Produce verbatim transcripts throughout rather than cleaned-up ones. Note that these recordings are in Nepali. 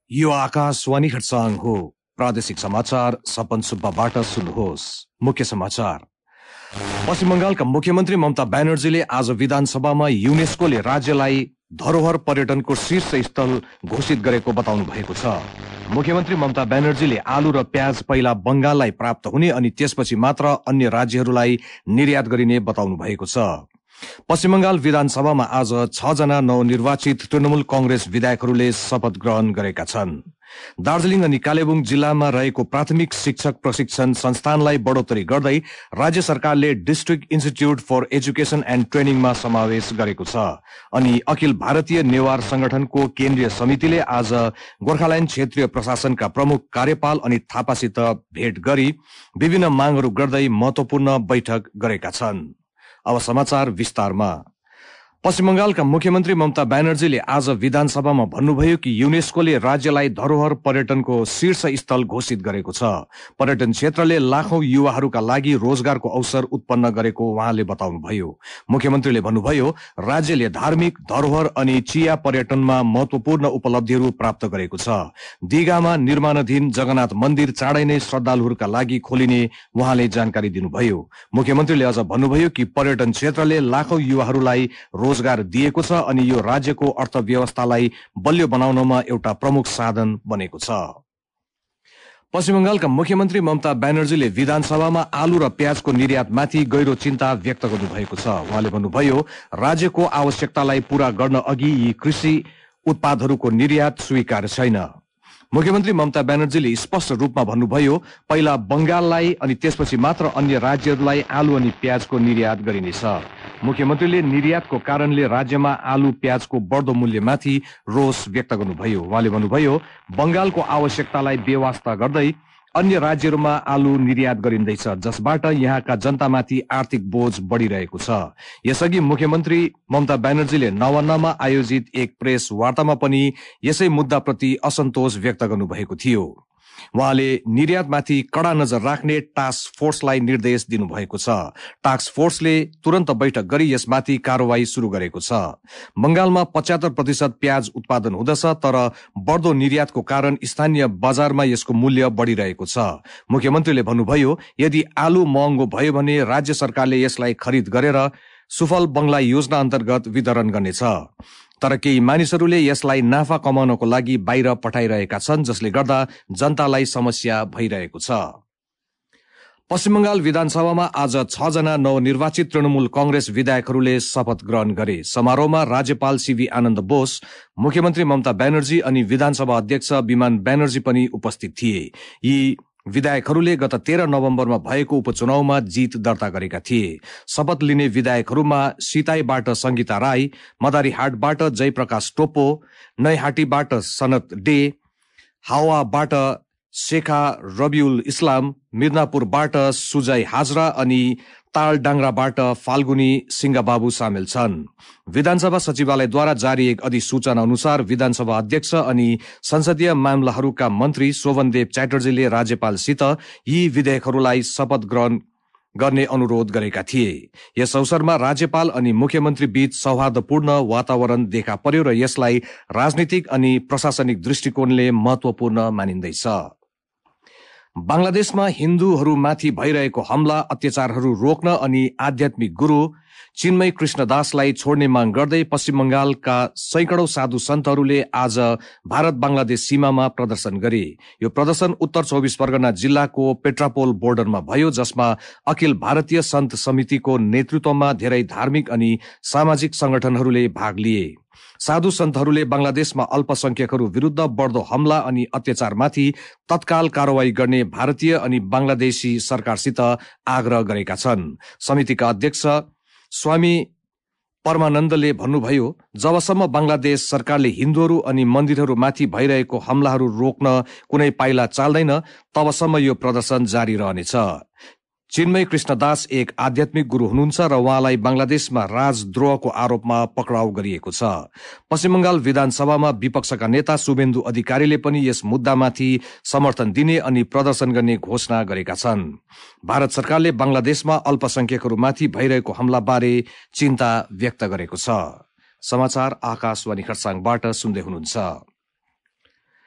यो आकाशवाणी खरसाङ हो। प्रादेशिक समाचार सपन सुब्बाबाट सुन्नुहोस्। मुख्य समाचार। पश्चिम बंगालका मुख्यमन्त्री ममता ब्यानर्जीले आज विधानसभामा युनेस्कोले राज्यलाई धरोहर पर्यटनको शीर्ष स्थल घोषित गरेको बताउनु भएको छ। मुख्यमन्त्री ममता ब्यानर्जीले आलु र प्याज पहिला बंगाललाई प्राप्त हुने अनि त्यसपछि मात्र अन्य राज्यहरूलाई निर्यात गरिने बताउनु भएको छ। पश्चिम बंगाल विधानसभामा आज छ जना नवनिर्वाचित तृणमूल कंग्रेस विधायकहरूले शपथ ग्रहण गरेका छन्। दार्जीलिङ अनि कालेबुङ जिल्लामा रहेको प्राथमिक शिक्षक प्रशिक्षण संस्थानलाई बढोत्तरी गर्दै राज्य सरकारले district institute for education and ट्रेनिङमा समावेश गरेको छ। अनि अखिल भारतीय नेवार संगठनको केन्द्रीय समितिले आज गोर्खाल्याण्ड क्षेत्रीय प्रशासनका प्रमुख कार्यपाल अनि थापासित भेट गरी विभिन्न मागहरू गर्दै महत्वपूर्ण बैठक गरेका छन्। अब समाचार विस्तारमा। पश्चिम बंगालका मुख्यमन्त्री ममता ब्यानर्जीले आज विधानसभामा भन्नुभयो कि युनेस्कोले राज्यलाई धरोहर पर्यटनको शीर्ष स्थल घोषित गरेको छ। पर्यटन क्षेत्रले लाखौं युवाहरूका लागि रोजगारको अवसर उत्पन्न गरेको उहाँले बताउनुभयो। मुख्यमन्त्रीले भन्नुभयो, राज्यले धार्मिक धरोहर अनि चिया पर्यटनमा महत्वपूर्ण उपलब्धिहरू प्राप्त गरेको छ। दिघामा निर्माणाधीन जगन्नाथ मन्दिर चाँडै नै श्रद्धालुहरूका लागि खोलिने उहाँले जानकारी दिनुभयो। मुख्यमन्त्रीले अझ भन्नुभयो कि पर्यटन क्षेत्रले लाखौं युवाहरूलाई रोजगार दिएको छ अनि यो राज्यको अर्थव्यवस्थालाई बलियो बनाउनमा एउटा प्रमुख साधन बनेको छ। पश्चिम बंगालका मुख्यमन्त्री ममता ब्यानर्जीले विधानसभामा आलु र प्याजको निर्यातमाथि गहिरो चिन्ता व्यक्त गर्नुभएको छ। उहाँले भन्नुभयो, राज्यको आवश्यकतालाई पूरा गर्न अघि यी कृषि उत्पादहरूको निर्यात स्वीकार छैन। मुख्यमन्त्री ममता ब्यानर्जीले स्पष्ट रूपमा भन्नुभयो, पहिला बंगाललाई अनि त्यसपछि मात्र अन्य राज्यहरूलाई आलु अनि प्याजको निर्यात गरिनेछ। मुख्यमन्त्रीले निर्यातको कारणले राज्यमा आलु प्याजको बढ्दो मूल्यमाथि रोष व्यक्त गर्नुभयो। उहाँले भन्नुभयो, बंगालको आवश्यकतालाई बेवास्ता गर्दै अन्य राज्यहरूमा आलु निर्यात गरिँदैछ, जसबाट यहाँका जनतामाथि आर्थिक बोझ बढ़िरहेको छ। यसअघि मुख्यमन्त्री ममता ब्यानर्जीले नवान्नमा आयोजित एक प्रेस वार्तामा पनि यसै मुद्दाप्रति असन्तोष व्यक्त गर्नुभएको थियो। उहाँले निर्यातमाथि कड़ा नजर राख्ने टास्क फोर्सलाई निर्देश दिनुभएको छ। टास्क फोर्सले तुरन्त बैठक गरी यसमाथि कार्यवाही शुरू गरेको छ। बंगालमा पचहत्तर प्रतिशत प्याज उत्पादन हुँदछ, तर बढ्दो निर्यातको कारण स्थानीय बजारमा यसको मूल्य बढ़िरहेको छ। मुख्यमन्त्रीले भन्नुभयो, यदि आलु महँगो भयो भने राज्य सरकारले यसलाई खरिद गरेर सुफल बंगला योजना अन्तर्गत वितरण गर्नेछ। तर केही मानिसहरूले यसलाई नाफा कमाउनको लागि बाहिर पठाइरहेका छन्, जसले गर्दा जनतालाई समस्या भइरहेको छ। पश्चिम बंगाल विधानसभामा आज छ जना नवनिर्वाचित तृणमूल कंग्रेस विधायकहरूले शपथ ग्रहण गरे। समारोहमा राज्यपाल सीवी आनन्द बोस, मुख्यमन्त्री ममता ब्यानर्जी अनि विधानसभा अध्यक्ष विमान ब्यानर्जी पनि उपस्थित थिए। यी विधायकहरूले गत तेह्र नवम्बरमा भएको उपचुनावमा जित दर्ता गरेका थिए। शपथ लिने विधायकहरूमा सिताईबाट संगीता राई, मदारीहाटबाट जयप्रकाश टोप्पो, नैहाटीबाट सनत डे, हावाबाट शेखा रबिउल इस्लाम, मिदनापुरबाट सुजय हाजरा अनि तालडाङ्ग्राबाट फाल्गुनी सिंहबाबु सामेल छन्। विधानसभा सचिवालयद्वारा जारी एक अधिसूचना अनुसार विधानसभा अध्यक्ष अनि संसदीय मामलाहरूका मन्त्री शोभनदेव च्याटर्जीले राज्यपालसित यी विधेयकहरूलाई शपथ ग्रहण गर्ने अनुरोध गरेका थिए। यस अवसरमा राज्यपाल अनि मुख्यमन्त्री बीच सौहार्दपूर्ण वातावरण देखा पर्यो र यसलाई राजनीतिक अनि प्रशासनिक दृष्टिकोणले महत्वपूर्ण मानिँदैछ। बांग्लादेशमा हिन्दूहरूमाथि भइरहेको हमला अत्याचारहरू रोक्न अनि आध्यात्मिक गुरु चिन्मय कृष्णदासलाई छोड्ने माग गर्दै पश्चिम बंगालका सैकडौं साधु सन्तहरूले आज भारत बंगलादेश सीमामा प्रदर्शन गरे। यो प्रदर्शन उत्तर चौबिस परगना जिल्लाको पेट्रापोल बोर्डरमा भयो, जसमा अखिल भारतीय सन्त समितिको नेतृत्वमा धेरै धार्मिक अनि सामाजिक संगठनहरूले भाग लिए। साधु सन्तहरूले बंगलादेशमा अल्पसंख्यकहरू विरूद्ध बढ्दो हमला अनि अत्याचारमाथि तत्काल कार्यवाही गर्ने भारतीय अनि बंगलादेशी सरकारसित आग्रह गरेका छन्। समितिका अध्यक्ष स्वामी परमानन्दले भन्नुभयो, जबसम्म बंगलादेश सरकारले हिन्दूहरू अनि मन्दिरहरूमाथि भइरहेको हमलाहरू रोक्न कुनै पाइला चाल्दैन, तबसम्म यो प्रदर्शन जारी रहनेछ। चिन्मय कृष्णदास एक आध्यात्मिक गुरु हुनुहुन्छ र उहाँलाई बंगलादेशमा राजद्रोहको आरोपमा पक्राउ गरिएको छ। पश्चिम बंगाल विधानसभामा विपक्षका नेता शुभेन्दु अधिकारीले पनि यस मुद्दामाथि समर्थन दिने अनि प्रदर्शन गर्ने घोषणा गरेका छन्। भारत सरकारले बंगलादेशमा अल्पसंख्यकहरूमाथि भइरहेको हमलाबारे चिन्ता व्यक्त गरेको छ। समाचार आकाशवाणी खरसाङबाट सुन्दै हुनुहुन्छ।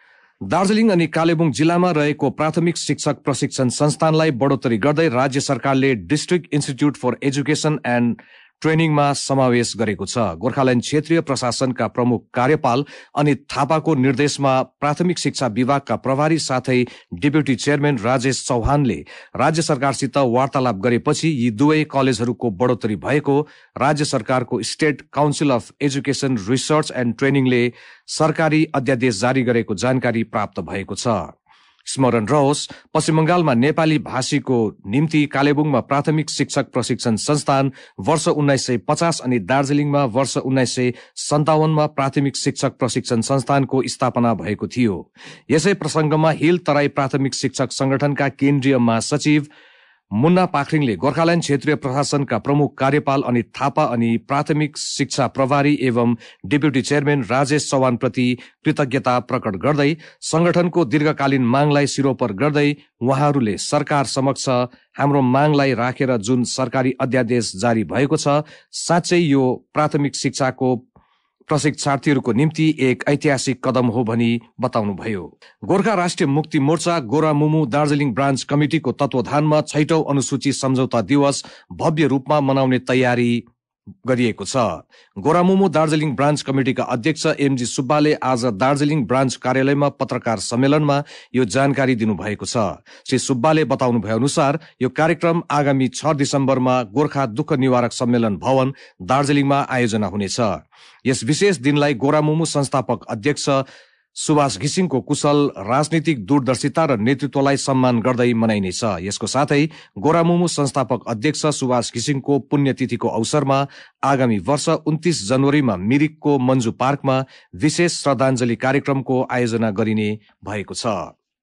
दार्जीलिङ अनि कालेबुङ जिल्लामा रहेको प्राथमिक शिक्षक प्रशिक्षण संस्थानलाई बढोत्तरी गर्दै राज्य सरकारले district institute for education and ट्रेनिङमा समावेश गरेको छ। गोर्खाल्यान्ड क्षेत्रीय प्रशासनका प्रमुख कार्यपाल अनित थापाको निर्देशमा प्राथमिक शिक्षा विभागका प्रभारी साथै डेप्युटी चेयरम्यान राजेश चौहानले राज्य सरकारसित वार्तालाप गरेपछि यी दुवै कलेजहरूको बढोत्तरी भएको राज्य सरकारको state council of education research and ट्रेनिङले सरकारी अध्यादेश जारी गरेको जानकारी प्राप्त भएको छ। स्मरण रहोस्, पश्चिम बंगालमा नेपाली भाषीको निम्ति कालेबुङमा प्राथमिक शिक्षक प्रशिक्षण संस्थान वर्ष उन्नाइस सय पचास अनि दार्जीलिङमा वर्ष उन्नाइस सय सन्तावनमा प्राथमिक शिक्षक प्रशिक्षण संस्थानको स्थापना भएको थियो। यसै प्रसंगमा हिल तराई प्राथमिक शिक्षक संगठनका केन्द्रीय महासचिव मुन्ना पाखरिङले गोर्खाल्यान्ड क्षेत्रीय प्रशासनका प्रमुख कार्यपाल अनित थापा अनि प्राथमिक शिक्षा प्रभारी एवं डेप्युटी चेयरम्यान राजेश चौहानप्रति कृतज्ञता प्रकट गर्दै संगठनको दीर्घकालीन मागलाई सिरोपर गर्दै उहाँहरूले सरकार समक्ष हाम्रो मागलाई राखेर जुन सरकारी अध्यादेश जारी भएको छ, साँच्चै यो प्राथमिक शिक्षाको प्रशिक्षार्थीहरूको निम्ति एक ऐतिहासिक कदम हो भनी बताउनुभयो। गोर्खा राष्ट्रिय मुक्ति मोर्चा गोरामुमु दार्जीलिङ ब्रान्च कमिटिको तत्वावधानमा छैटौं अनुसूची सम्झौता दिवस भव्य रूपमा मनाउने तयारी गरिएको छ। गोरामुमु दार्जीलिङ ब्रान्च कमिटिका अध्यक्ष एमजी सुब्बाले आज दार्जीलिङ ब्रान्च कार्यालयमा पत्रकार सम्मेलनमा यो जानकारी दिनुभएको छ। श्री सुब्बाले बताउनु भए अनुसार यो कार्यक्रम आगामी छ दिसम्बरमा गोर्खा दुःख निवारक सम्मेलन भवन दार्जीलिङमा आयोजना हुनेछ। यस विशेष दिनलाई गोरामुमु संस्थापक अध्यक्ष सुभाष घिसिङको कुशल राजनीतिक दूरदर्शिता र नेतृत्वलाई सम्मान गर्दै मनाइनेछ। यसको साथै गोरामुमु संस्थापक अध्यक्ष सुभाष घिसिङको पुण्यतिथिको अवसरमा आगामी वर्ष उन्तीस जनवरीमा मिरिकको मन्जु पार्कमा विशेष श्रद्धाञ्जली कार्यक्रमको आयोजना गरिने भएको छ।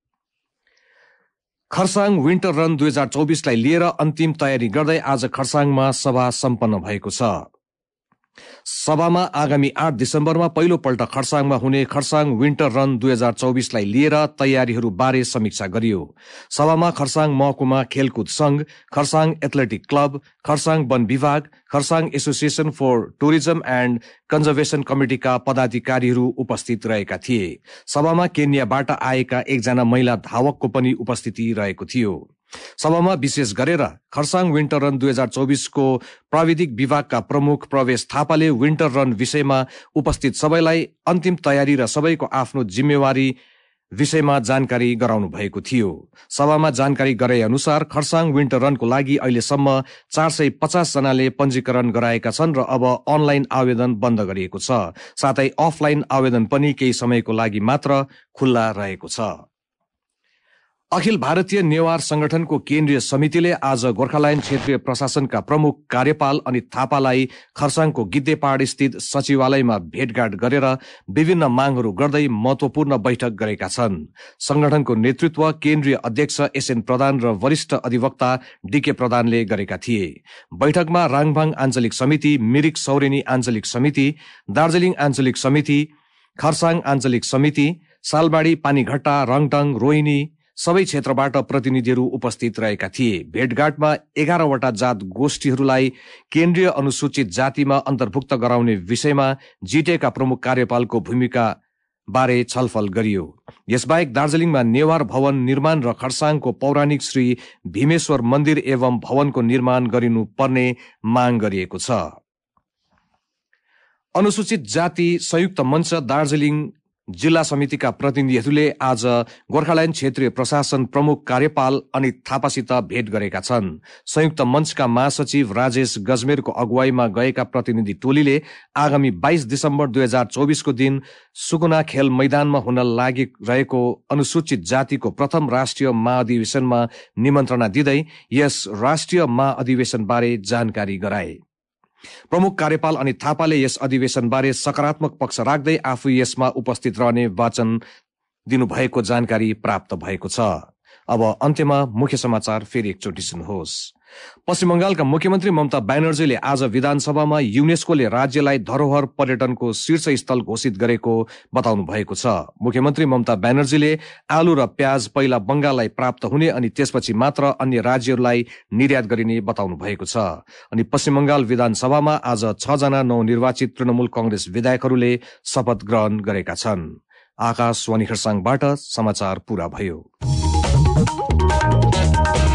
खरसाङ विन्टर रन दुई हजार चौबिसलाई लिएर अन्तिम तयारी गर्दै आज खरसाङमा सभा सम्पन्न भएको छ। सभामा आगामी आठ दिसम्बरमा पहिलो पल्ट खरसाङमा हुने खरसाङ विन्टर रन दुई हजार चौबिसलाई लिएर तयारीहरू बारे समीक्षा गरियो। सभामा खरसाङ महकुमा खेलकुद संघ, खरसाङ एथलेटिक क्लब, खरसाङ वन विभाग, Kurseong association for tourism and conservation कमिटिका पदाधिकारीहरू उपस्थित रहेका थिए। सभामा केन्याबाट आएका एकजना महिला धावकको पनि उपस्थिति रहेको थियो। सभामा विशेष गरेर खरसाङ विन्टर रन दुई हजार चौबिसको प्राविधिक विभागका प्रमुख प्रवेश थापाले विन्टर रन विषयमा उपस्थित सबैलाई अन्तिम तयारी र सबैको आफ्नो जिम्मेवारी विषयमा जानकारी गराउनु भएको थियो। सभामा जानकारी गराए अनुसार खरसाङ विन्टर रनको लागि अहिलेसम्म चार सय पचास जनाले पञ्जीकरण गराएका छन् र अब अनलाइन आवेदन बन्द गरिएको छ। साथै अफलाइन आवेदन पनि केही समयको लागि मात्र खुल्ला रहेको छ। अखिल भारतीय नेवार संगठनको केन्द्रीय समितिले आज गोर्खाल्यान्ड क्षेत्रीय प्रशासनका प्रमुख कार्यपाल अनित थापालाई खरसाङको गिद्धेपाड स्थित सचिवालयमा भेटघाट गरेर विभिन्न मागहरू गर्दै महत्वपूर्ण बैठक गरेका छन्। संगठनको नेतृत्व केन्द्रीय अध्यक्ष एसएन प्रधान र वरिष्ठ अधिवक्ता डीके प्रधानले गरेका थिए। बैठकमा राङभाङ आञ्चलिक समिति, मिरिक सौरेनी आञ्चलिक समिति, दार्जीलिङ आञ्चलिक समिति, खरसाङ आञ्चलिक समिति, सालबाडी, पानीघट्टा, रङटङ, रोहिणी सबै क्षेत्रबाट प्रतिनिधिहरू उपस्थित रहेका थिए। भेटघाटमा एघारवटा जात गोष्ठीहरूलाई केन्द्रीय अनुसूचित जातिमा अन्तर्भुक्त गराउने विषयमा जिटेका प्रमुख कार्यपालको भूमिका बारे छलफल गरियो। यसबाहेक दार्जीलिङमा नेवार भवन निर्माण र खरसाङको पौराणिक श्री भीमेश्वर मन्दिर एवं भवनको निर्माण गरिनु पर्ने माग गरिएको छ। अनुसूचित जाति संयुक्त मञ्च दार्जीलिङ जिल्ला समितिका प्रतिनिधिहरूले आज गोर्खाल्यान्ड क्षेत्रीय प्रशासन प्रमुख कार्यपाल अनित थापासित भेट गरेका छन्। संयुक्त मञ्चका महासचिव राजेश गजमेरको अगुवाईमा गएका प्रतिनिधि टोलीले आगामी बाइस दिसम्बर दुई हजार चौबिसको दिन सुकुना खेल मैदानमा हुन लागि रहेको अनुसूचित जातिको प्रथम राष्ट्रिय महाधिवेशनमा निमन्त्रणा दिँदै यस राष्ट्रिय महाधिवेशन बारे जानकारी गराए। प्रमुख कार्यपाल अनित थापाले यस अधिवेशनबारे सकारात्मक पक्ष राख्दै आफू यसमा उपस्थित रहने वचन दिनुभएको जानकारी प्राप्त भएको छ। अब अन्त्यमा मुख्य समाचार फेरि एकचोटि सुन्नुहोस्। पश्चिम बंगालका मुख्यमन्त्री ममता ब्यानर्जीले आज विधानसभामा युनेस्कोले राज्यलाई धरोहर पर्यटनको शीर्ष स्थल घोषित गरेको बताउनु भएको छ। मुख्यमन्त्री ममता ब्यानर्जीले आलु र प्याज पहिला बंगाललाई प्राप्त हुने अनि त्यसपछि मात्र अन्य राज्यहरूलाई निर्यात गरिने बताउनु भएको छ। अनि पश्चिम बंगाल विधानसभामा आज छ जना नवनिर्वाचित तृणमूल कंग्रेस विधायकहरूले शपथ ग्रहण गरेका छन्। आकाशवाणी खरसाङबाट समाचार पूरा भयो।